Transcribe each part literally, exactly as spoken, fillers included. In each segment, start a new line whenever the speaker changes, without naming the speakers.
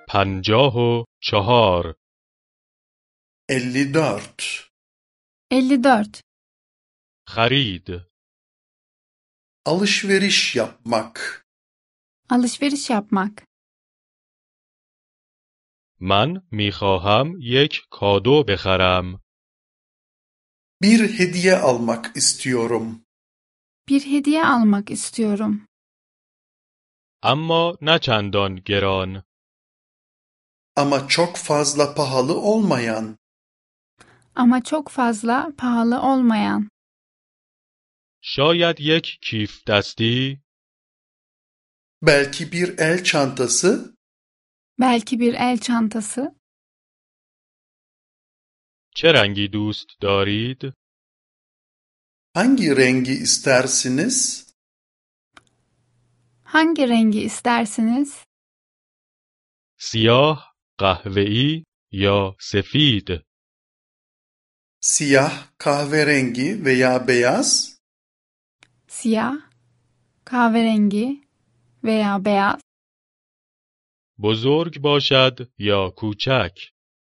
پنجاه و چهار.
elli dört.
elli dört.
خرید.
Alışveriş yapmak.
Alışveriş yapmak.
من میخواهم یک کادو بخرم.
Bir hediye almak istiyorum.
Bir hediye almak istiyorum.
اما نه چندان گران.
Ama çok fazla pahalı olmayan.
Ama çok fazla pahalı olmayan.
شاید یک کیف دستی.
Belki bir el çantası.
Belki bir el çantası.
چه رنگی دوست دارید؟
Hangi rengi istersiniz?
Hangi rengi istersiniz?
سیاه، قهوه‌ای یا سفید؟
Siyah, kahverengi veya beyaz?
Siyah, kahverengi veya beyaz.
بزرگ باشد یا کوچک؟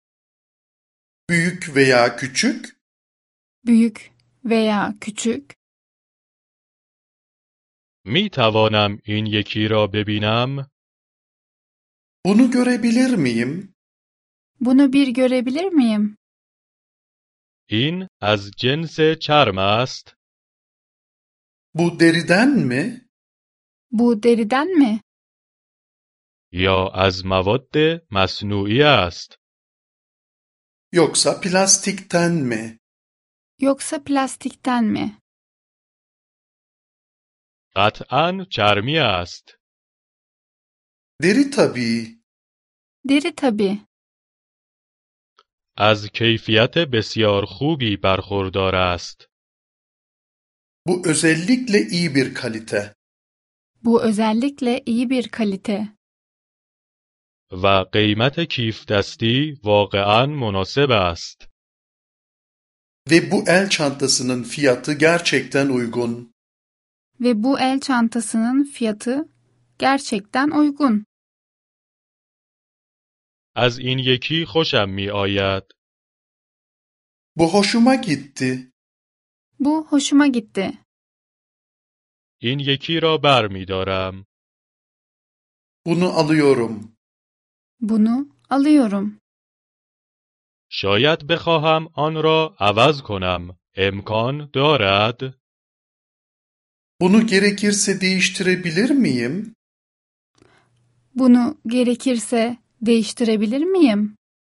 Büyük veya küçük?
Büyük veya küçük.
می توانم این یکی را ببینم؟
Bunu görebilir miyim?
Bunu bir görebilir miyim?
این از جنس چرم است؟
Bu deriden mi?
Bu deriden mi?
یا از مواد مصنوعی است؟
Yoksa plastikten mi?
Yoksa plastikten mi?
قطعاً چرمی است.
Deri tabii.
Deri tabii.
از کیفیت بسیار خوبی برخوردار است.
Bu özellikle iyi bir kalite.
Bu özellikle iyi bir kalite.
و قیمت کیف دستی واقعاً مناسب است.
Ve bu el çantasının fiyatı gerçekten uygun.
Ve bu el çantasının fiyatı gerçekten uygun.
از این یکی خوشم می آید.
Bu hoşuma gitti.
Bu hoşuma gitti.
این یکی را بر می دارم.
Bunu alıyorum.
Bunu alıyorum.
شاید بخواهم آن را عوض کنم. امکان دارد؟
Bunu gerekirse değiştirebilir miyim?
Bunu gerekirse değiştirebilir miyim?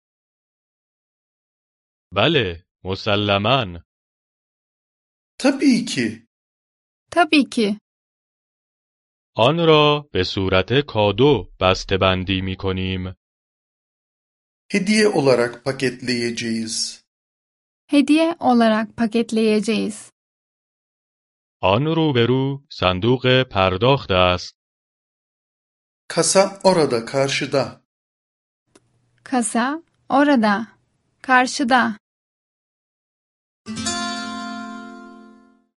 بله، مسلماً.
Tabii ki.
Tabii ki.
آن را به صورت کادو بسته‌بندی می کنیم.
Hediye olarak paketleyeceğiz.
Hediye olarak paketleyeceğiz.
آن روبرو صندوق پرداخت است.
Kasa orada karşıda.
Kasa orada, karşıda.